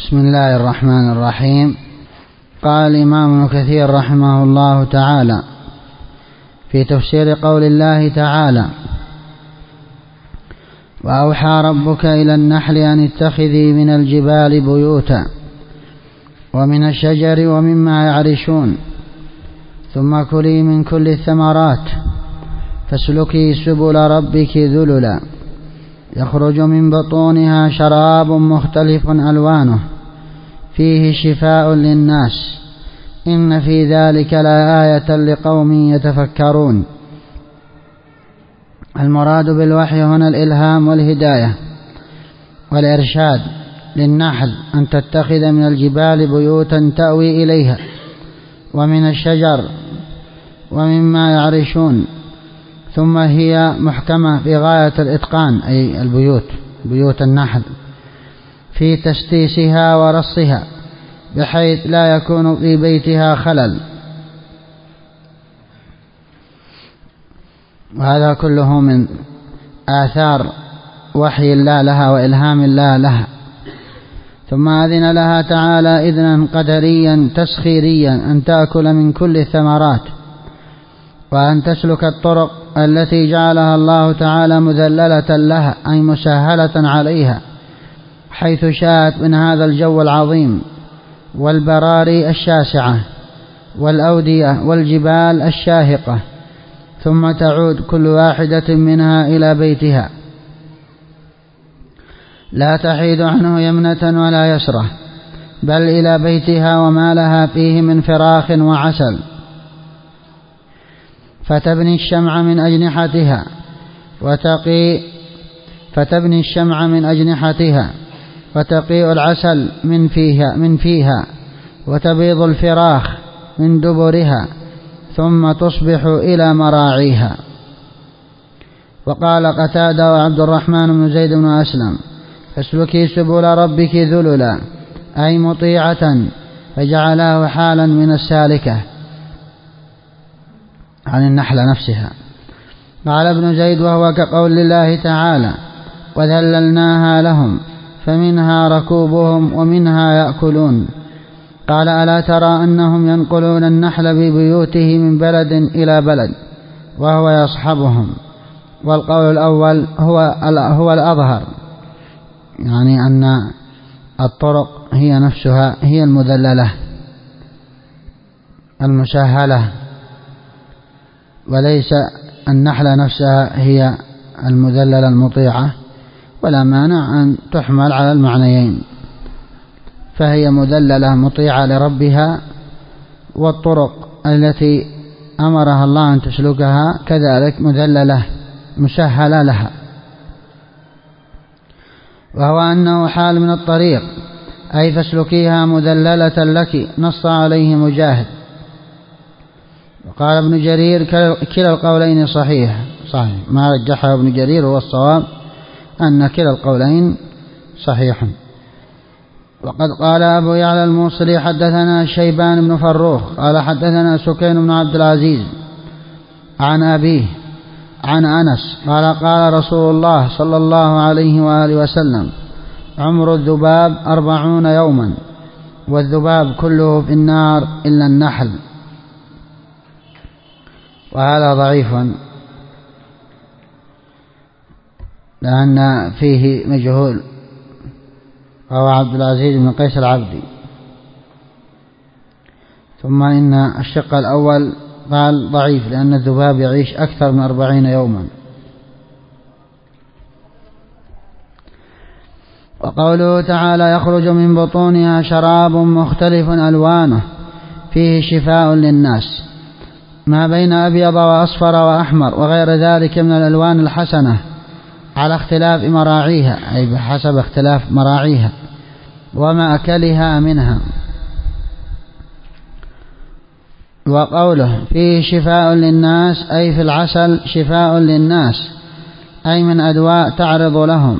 بسم الله الرحمن الرحيم. قال الإمام ابن كثير رحمه الله تعالى في تفسير قول الله تعالى: وأوحى ربك إلى النحل أن اتخذي من الجبال بيوتا ومن الشجر ومما يعرشون ثم كلي من كل الثمرات فاسلكي سبل ربك ذللا يخرج من بطونها شراب مختلف ألوانه فيه شفاء للناس إن في ذلك لآية لقوم يتفكرون. المراد بالوحي هنا الإلهام والهداية والإرشاد للنحل أن تتخذ من الجبال بيوتا تأوي إليها ومن الشجر ومما يعرشون، ثم هي محكمة في غاية الإتقان أي بيوت النحل في تستيسها ورصها بحيث لا يكون في بيتها خلل، وهذا كله من آثار وحي الله لها وإلهام الله لها. ثم أذن لها تعالى إذنا قدريا تسخيريا أن تأكل من كل الثمرات وأن تسلك الطرق التي جعلها الله تعالى مذللة لها أي مسهلة عليها حيث شاءت من هذا الجو العظيم والبراري الشاسعة والأودية والجبال الشاهقة، ثم تعود كل واحدة منها إلى بيتها لا تحيد عنه يمنة ولا يسرة، بل إلى بيتها وما لها فيه من فراخ وعسل، فتبني الشمع من أجنحتها وتقيء العسل من فيها وتبيض الفراخ من دبرها ثم تصبح إلى مراعيها. وقال قتادة وعبد الرحمن بن زيد بن أسلم: فاسلكي سبل ربك ذللا أي مطيعة، فجعلاه حالا من السالكة عن النحلة نفسها. قال ابن زيد: وهو كقول الله تعالى: وذللناها لهم فمنها ركوبهم ومنها يأكلون. قال: ألا ترى أنهم ينقلون النحل ببيوته من بلد إلى بلد وهو يصحبهم. والقول الأول هو الأظهر، يعني أن الطرق هي نفسها هي المذللة المسهلة، وليس النحلة نفسها هي المذللة المطيعة، ولا مانع أن تحمل على المعنيين، فهي مذللة مطيعة لربها، والطرق التي أمرها الله أن تسلكها كذلك مذللة مسهلة لها. وهو أنه حال من الطريق أي فاسلكيها مذللة لك، نص عليه مجاهد. وقال ابن جرير: كلا القولين صحيح ما رجحه ابن جرير هو الصواب أن كلا القولين صحيح. وقد قال أبو يعلى الموصلي: حدثنا شيبان بن فروخ قال حدثنا سكين بن عبد العزيز عن أبيه عن أنس قال: قال رسول الله صلى الله عليه وآله وسلم: عمر الذباب 40 يوما، والذباب كله في النار إلا النحل. وهذا ضعيف لأن فيه مجهول وهو عبد العزيز بن قيس العبدي. ثم إن الشق الأول قال ضعيف لأن الذباب يعيش أكثر من 40 يوما. وقوله تعالى: يخرج من بطونها شراب مختلف ألوانه فيه شفاء للناس، ما بين أبيض وأصفر وأحمر وغير ذلك من الألوان الحسنة على اختلاف مراعيها أي بحسب اختلاف مراعيها ومأكلها منها. وقوله فيه شفاء للناس أي في العسل شفاء للناس أي من أدواء تعرض لهم،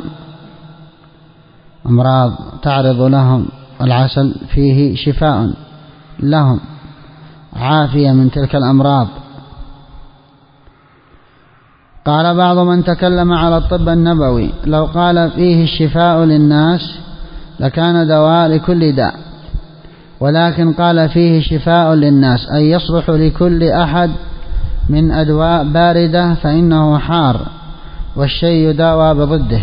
أمراض تعرض لهم، العسل فيه شفاء لهم، عافية من تلك الأمراض. قال بعض من تكلم على الطب النبوي: لو قال فيه الشفاء للناس لكان دواء لكل داء، ولكن قال فيه شفاء للناس، أي يصلح لكل أحد من أدواء باردة فإنه حار، والشيء يداوى بضده،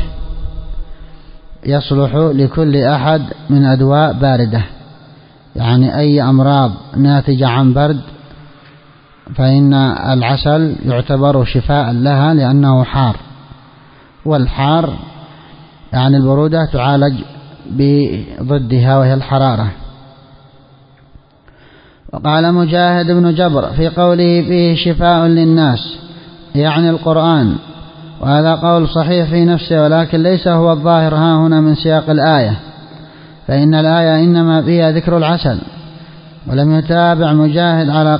يصلح لكل أحد من أدواء باردة، يعني أي أمراض ناتجة عن برد فإن العسل يعتبر شفاء لها لأنه حار، والحار يعني البرودة تعالج بضدها وهي الحرارة. وقال مجاهد بن جبر في قوله فيه شفاء للناس يعني القرآن، وهذا قول صحيح في نفسه، ولكن ليس هو الظاهر ها هنا من سياق الآية، فإن الآية إنما فيها ذكر العسل، ولم يتابع مجاهد على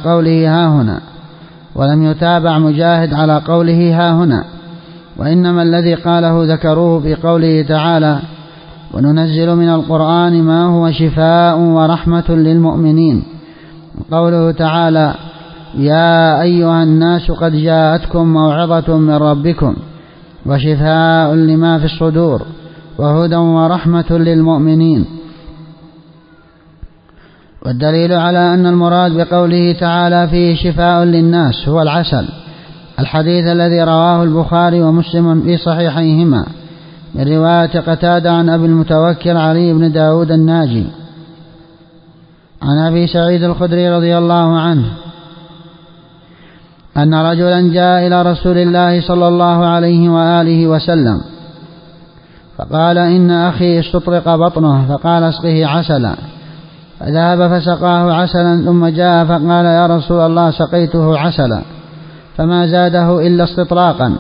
قوله ها هنا، وإنما الذي قاله ذكروه في قوله تعالى وننزل من القرآن ما هو شفاء ورحمة للمؤمنين، قوله تعالى يا أيها الناس قد جاءتكم موعظة من ربكم وشفاء لما في الصدور وهدى ورحمة للمؤمنين. والدليل على أن المراد بقوله تعالى فيه شفاء للناس هو العسل الحديث الذي رواه البخاري ومسلم في صحيحيهما من رواية قتادة عن أبي المتوكل علي بن داود الناجي عن أبي سعيد الخدري رضي الله عنه أن رجلا جاء إلى رسول الله صلى الله عليه وآله وسلم فقال إن أخي استطرق بطنه، فقال اسقه عسلا، فذهب فسقاه عسلا، ثم جاء فقال يا رسول الله سقيته عسلا فما زاده إلا استطراقا،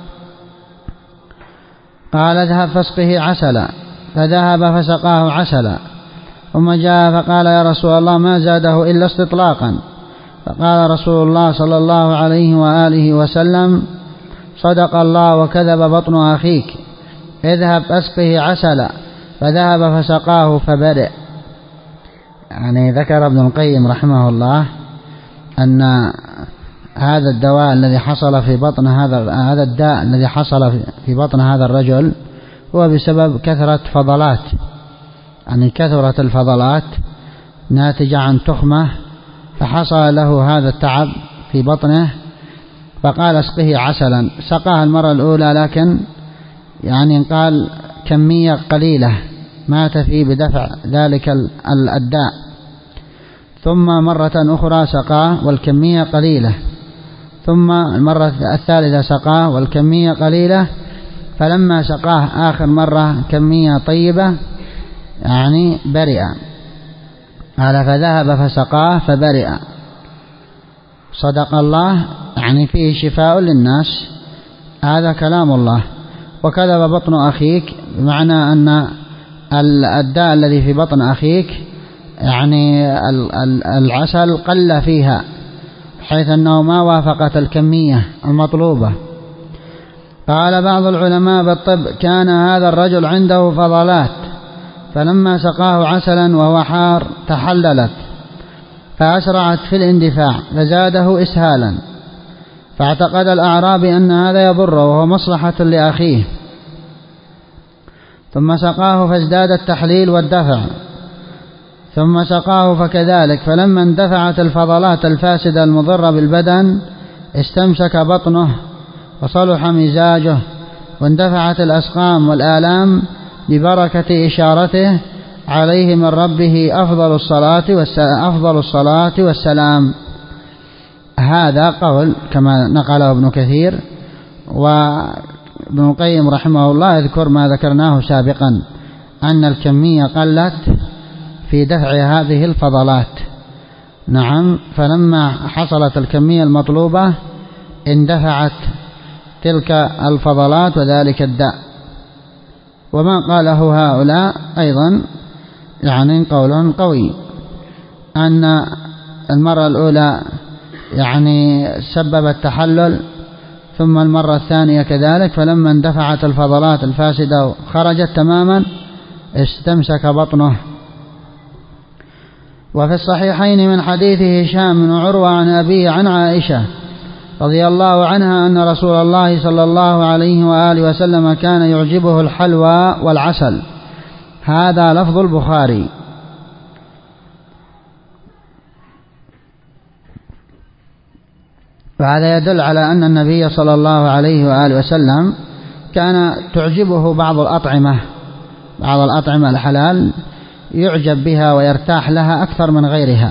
قال اذهب فاسقه عسلا، فذهب فسقاه عسلا، ثم جاء فقال يا رسول الله ما زاده إلا استطلاقا، فقال رسول الله صلى الله عليه وآله وسلم صدق الله وكذب بطن أخيك، اذهب فاسقه عسلا، فذهب فسقاه فبرئ. يعني ذكر ابن القيم رحمه الله أن هذا الدواء الذي حصل في بطن هذا الداء الذي حصل في بطن هذا الرجل هو بسبب كثرة فضلات، يعني كثرة الفضلات ناتجة عن تخمة، فحصل له هذا التعب في بطنه، فقال اسقه عسلا، سقاه المرة الأولى لكن يعني قال كمية قليلة مات فيه بدفع ذلك الداء، ثم مرة أخرى سقاه والكمية قليلة، ثم المرة الثالثة سقاه والكمية قليلة، فلما سقاه آخر مرة كمية طيبة يعني برئ، قال فذهب فسقاه فبرئ. صدق الله يعني فيه شفاء للناس، هذا كلام الله. وكذب بطن أخيك بمعنى أن الداء الذي في بطن أخيك يعني العسل قل فيها حيث أنه ما وافقت الكمية المطلوبة. قال بعض العلماء بالطب كان هذا الرجل عنده فضلات، فلما سقاه عسلا وهو حار تحللت فأسرعت في الاندفاع فزاده إسهالا، فاعتقد الأعرابي أن هذا يضره وهو مصلحة لأخيه، ثم سقاه فازداد التحليل والدفع، ثم سقاه فكذلك، فلما اندفعت الفضلات الفاسدة المضرة بالبدن استمسك بطنه وصلح مزاجه، واندفعت الأسقام والآلام ببركة إشارته عليه من ربه أفضل الصلاة والسلام. هذا قول كما نقله ابن كثير، وابن القيم رحمه الله يذكر ما ذكرناه سابقا أن الكمية قلت في دفع هذه الفضلات. نعم، فلما حصلت الكمية المطلوبة اندفعت تلك الفضلات وذلك الداء. وما قاله هؤلاء أيضا يعني قول قوي، أن المرة الأولى يعني سبب التحلل، ثم المرة الثانية كذلك، فلما اندفعت الفضلات الفاسدة خرجت تماما استمسك بطنه. وفي الصحيحين من حديث هشام بن عروة عن أبيه عن عائشة رضي الله عنها أن رسول الله صلى الله عليه وآله وسلم كان يعجبه الحلوى والعسل، هذا لفظ البخاري. وهذا يدل على أن النبي صلى الله عليه وآله وسلم كان تعجبه بعض الأطعمة الحلال، يعجب بها ويرتاح لها أكثر من غيرها،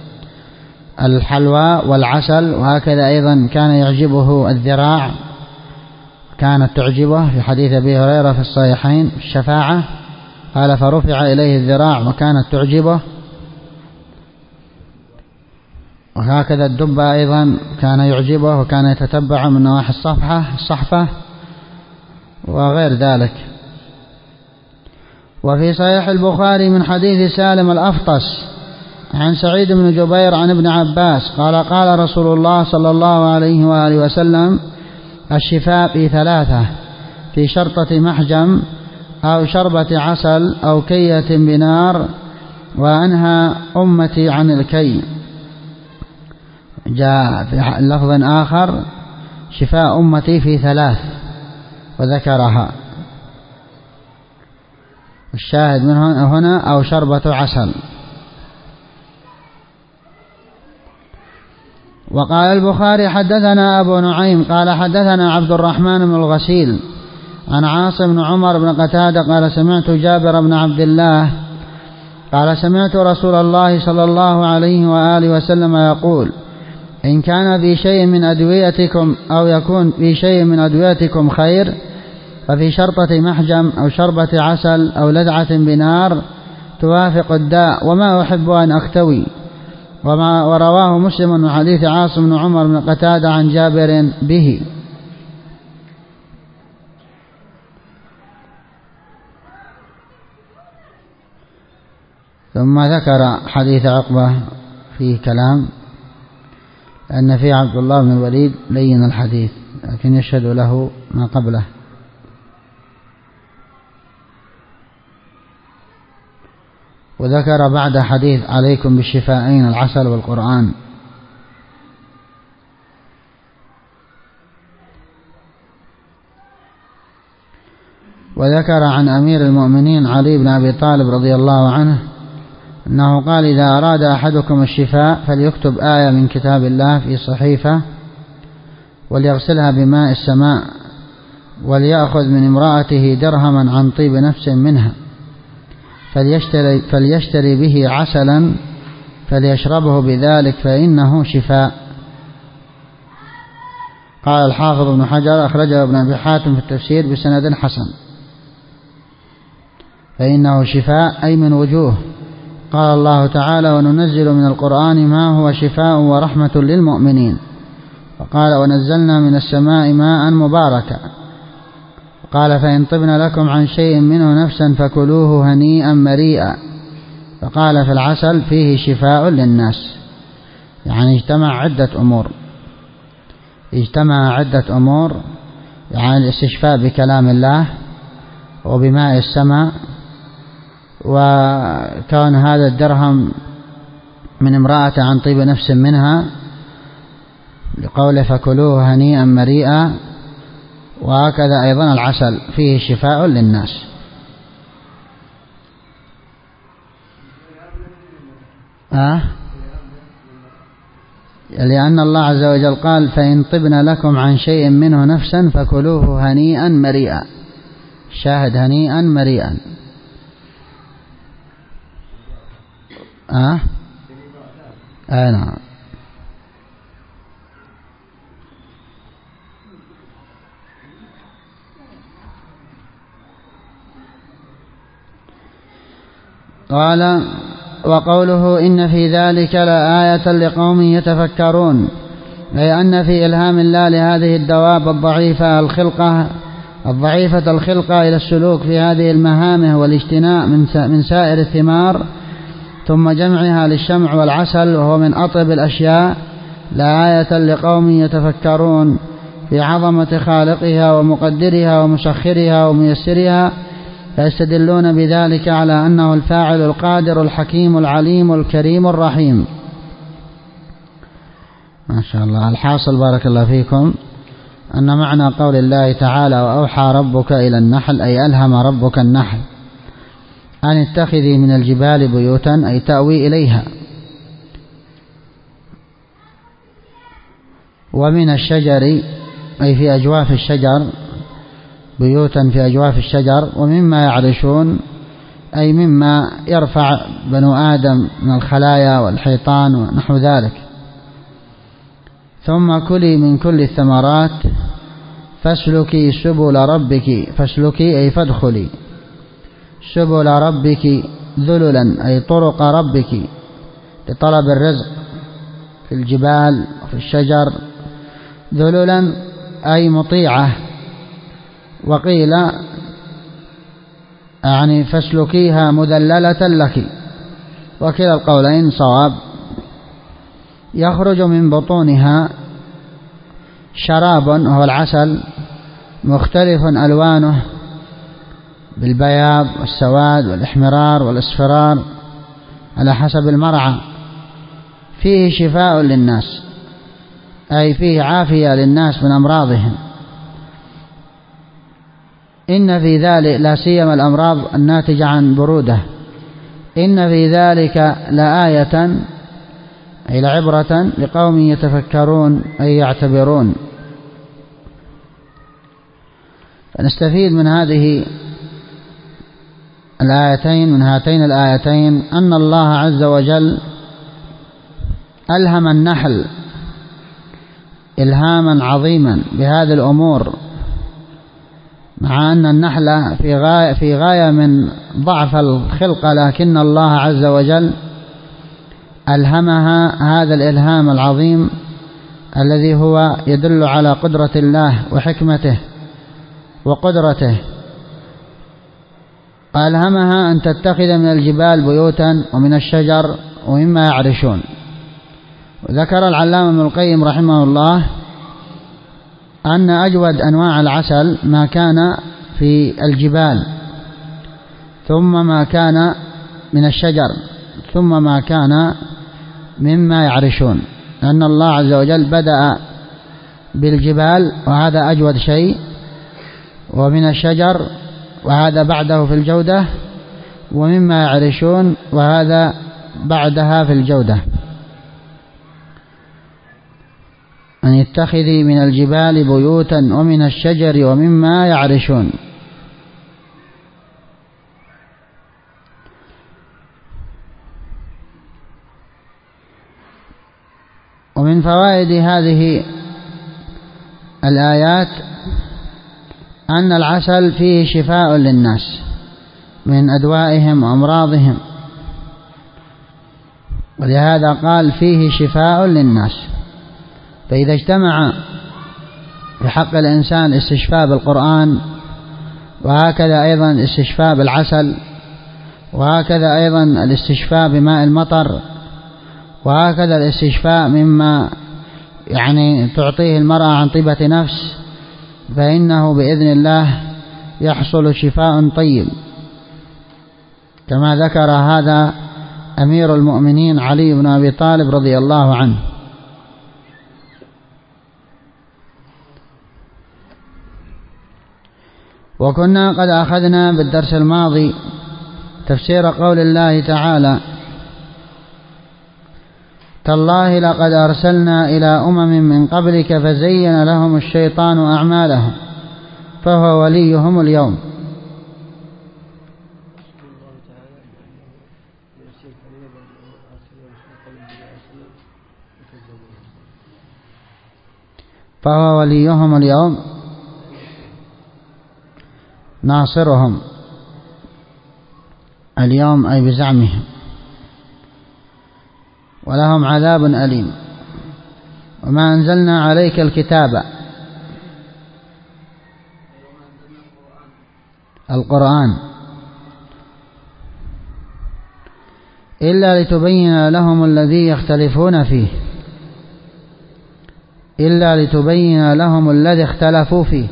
الحلوى والعسل. وهكذا أيضا كان يعجبه الذراع، كانت تعجبه في حديث أبي هريرة في الصحيحين في الشفاعة، قال فرفع إليه الذراع وكانت تعجبه. وهكذا الدب أيضا كان يعجبه وكان يتتبع من نواحي الصحفة وغير ذلك. وفي صحيح البخاري من حديث سالم الأفطس عن سعيد بن جبير عن ابن عباس قال قال رسول الله صلى الله عليه وآله وسلم: الشفاء في ثلاثة: في شرطة محجم أو شربة عسل أو كية بنار، وأنهى أمتي عن الكي. جاء في لفظ آخر: شفاء أمتي في ثلاث، وذكرها. الشاهد من هنا أو شربة عسل. وقال البخاري: حدثنا أبو نعيم قال حدثنا عبد الرحمن بن الغسيل عن عاصم بن عمر بن قتادة قال سمعت جابر بن عبد الله قال سمعت رسول الله صلى الله عليه وآله وسلم يقول: إن كان في شيء من أدويتكم أو يكون في شيء من أدويتكم خير ففي شرطة محجم أو شربة عسل أو لدعة بنار توافق الداء، وما أحب أن أختوي. ورواه مسلم من حديث عاصم بن عمر بن قتادة عن جابر به. ثم ذكر حديث عقبة فيه كلام، أن في عبد الله بن الوليد لين الحديث لكن يشهد له ما قبله. وذكر بعد حديث عليكم بالشفاءين العسل والقرآن. وذكر عن أمير المؤمنين علي بن أبي طالب رضي الله عنه أنه قال: إذا أراد أحدكم الشفاء فليكتب آية من كتاب الله في صحيفة وليغسلها بماء السماء، وليأخذ من امرأته درهما عن طيب نفس منها فليشتري به عسلا فليشربه بذلك فإنه شفاء. قال الحافظ ابن حجر: أخرجه ابن أبي حاتم في التفسير بسند حسن. فإنه شفاء أي من وجوه. قال الله تعالى: وننزل من القرآن ما هو شفاء ورحمة للمؤمنين. وقال: ونزلنا من السماء ماء مباركا. قال: فإن طبن لكم عن شيء منه نفسا فكلوه هنيئا مريئا. فقال: في العسل فيه شفاء للناس. يعني اجتمع عدة أمور، يعني الاستشفاء بكلام الله وبماء السماء، وكون هذا الدرهم من امرأة عن طيب نفس منها لقوله فكلوه هنيئا مريئا. وهكذا أيضا العسل فيه شفاء للناس. لأن الله عز وجل قال: فإن طبن لكم عن شيء منه نفسا فكلوه هنيئا مريئا. شاهد هنيئا مريئا. نعم. قال: وقوله إن في ذلك لآية لقوم يتفكرون، أي أن في إلهام الله لهذه الدواب الضعيفة الخلقة إلى السلوك في هذه المهامة والاجتناء من سائر الثمار، ثم جمعها للشمع والعسل وهو من أطيب الأشياء، لآية لقوم يتفكرون في عظمة خالقها ومقدرها ومسخرها وميسرها، فيستدلون بذلك على أنه الفاعل القادر الحكيم العليم الكريم الرحيم. ما شاء الله. الحاصل بارك الله فيكم أن معنى قول الله تعالى: وأوحى ربك إلى النحل، أي ألهم ربك النحل أن اتخذي من الجبال بيوتا أي تأوي إليها، ومن الشجر أي في أجواف الشجر، بيوتا في أجواف الشجر، ومما يعرشون أي مما يرفع بنو آدم من الخلايا والحيطان ونحو ذلك. ثم كلي من كل الثمرات فاسلكي سبل ربك، فاسلكي أي فادخلي، سبل ربك ذللا أي طرق ربك لطلب الرزق في الجبال وفي الشجر، ذللا أي مطيعة، وقيل يعني فاسلكيها مذللة لك، وكلا القولين صواب. يخرج من بطونها شراب وهو العسل مختلف ألوانه بالبياض والسواد والإحمرار والإصفرار على حسب المرعى، فيه شفاء للناس أي فيه عافية للناس من أمراضهم. إن في ذلك لا سيما الأمراض الناتجة عن برودة، إن في ذلك لآية أي لعبرة لقوم يتفكرون أي يعتبرون. فنستفيد من هذه الآيتين، من هاتين الآيتين، أن الله عز وجل ألهم النحل إلهاما عظيما بهذه الأمور، مع أن النحلة في غاية من ضعف الخلقة، لكن الله عز وجل ألهمها هذا الإلهام العظيم الذي هو يدل على قدرة الله وحكمته وقدرته. ألهمها أن تتخذ من الجبال بيوتا ومن الشجر ومما يعرشون. وذكر العلامة ابن القيم رحمه الله أن أجود أنواع العسل ما كان في الجبال، ثم ما كان من الشجر، ثم ما كان مما يعرشون، لأن الله عز وجل بدأ بالجبال وهذا أجود شيء، ومن الشجر وهذا بعده في الجودة، ومما يعرشون وهذا بعدها في الجودة. أن يتخذي من الجبال بيوتا ومن الشجر ومما يعرشون. ومن فوائد هذه الآيات أن العسل فيه شفاء للناس من أدوائهم وأمراضهم، ولهذا قال فيه شفاء للناس. فإذا اجتمع في حق الإنسان استشفاء بالقرآن، وهكذا أيضا الاستشفاء بالعسل، وهكذا أيضا الاستشفاء بماء المطر، وهكذا الاستشفاء مما يعني تعطيه المرأة عن طيبة نفس، فإنه بإذن الله يحصل شفاء طيب، كما ذكر هذا أمير المؤمنين علي بن أبي طالب رضي الله عنه. وكنا قد أخذنا بالدرس الماضي تفسير قول الله تعالى: تالله لقد أرسلنا إلى أمم من قبلك فزين لهم الشيطان أعمالهم فهو وليهم اليوم. فهو وليهم اليوم ناصرهم اليوم أي بزعمهم، ولهم عذاب أليم. وما أنزلنا عليك الكتاب القرآن إلا لتبين لهم الذي يختلفون فيه، إلا لتبين لهم الذي اختلفوا فيه.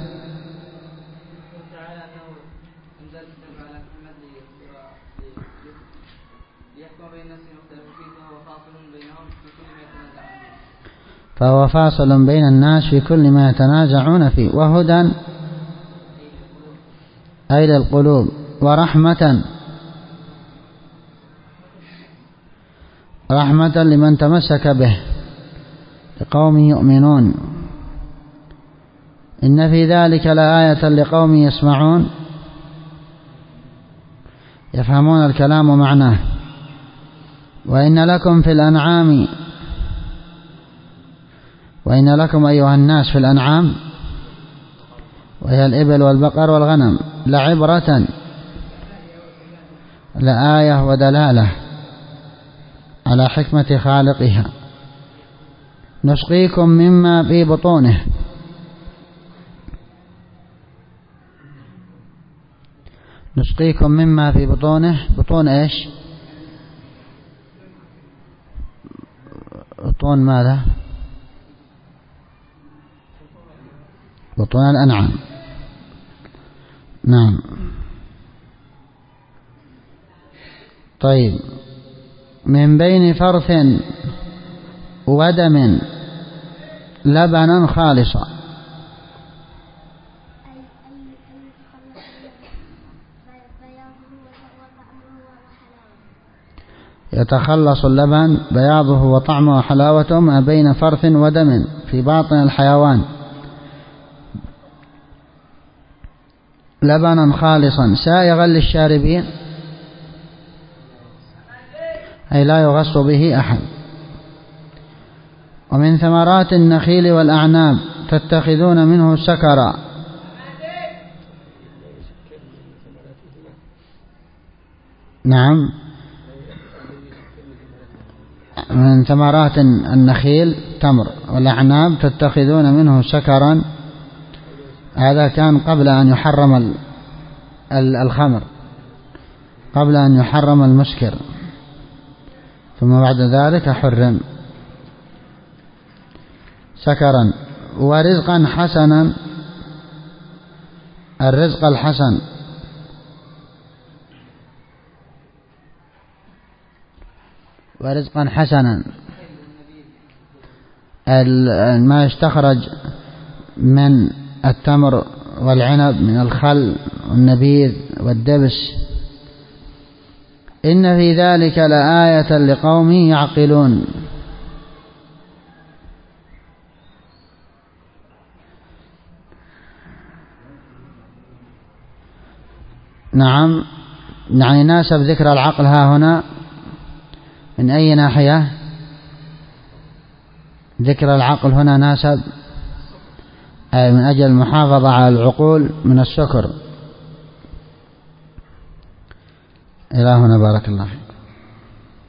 فهو فاصل بين الناس في كل ما يتنازعون فيه، وهدى أي للقلوب، ورحمة رحمة لمن تمسك به لقوم يؤمنون. إن في ذلك لآية لقوم يسمعون يفهمون الكلام ومعناه. وإن لكم أيها الناس في الأنعام وهي الإبل والبقر والغنم لعبرة لآية ودلالة على حكمة خالقها. نسقيكم مما في بطونه بطون إيش؟ بطون ماذا؟ بطون الأنعام. نعم. طيب. من بين فرث ودم لبنا خالصا. يتخلص اللبن بياضه وطعمه وحلاوته ما بين فرث ودم في باطن الحيوان لبنا خالصا سائغا للشاربين، أي لا يغص به أحد. ومن ثمرات النخيل والأعناب تتخذون منه سكرا. نعم. من ثمرات النخيل تمر والأعناب تتخذون منه سكرا. هذا كان قبل أن يحرم الخمر، قبل أن يحرم المسكر، ثم بعد ذلك حرم سكرا. ورزقا حسنا، الرزق الحسن ورزقا حسنا ما يستخرج من التمر والعنب من الخل والنبيذ والدبس. إن في ذلك لآية لقوم يعقلون. نعم. يعني ناسب ذكر العقل ها هنا من أي ناحية؟ ذكر العقل هنا ناسب أي من أجل المحافظة على العقول من السكر. إلى هنا بارك الله فيك.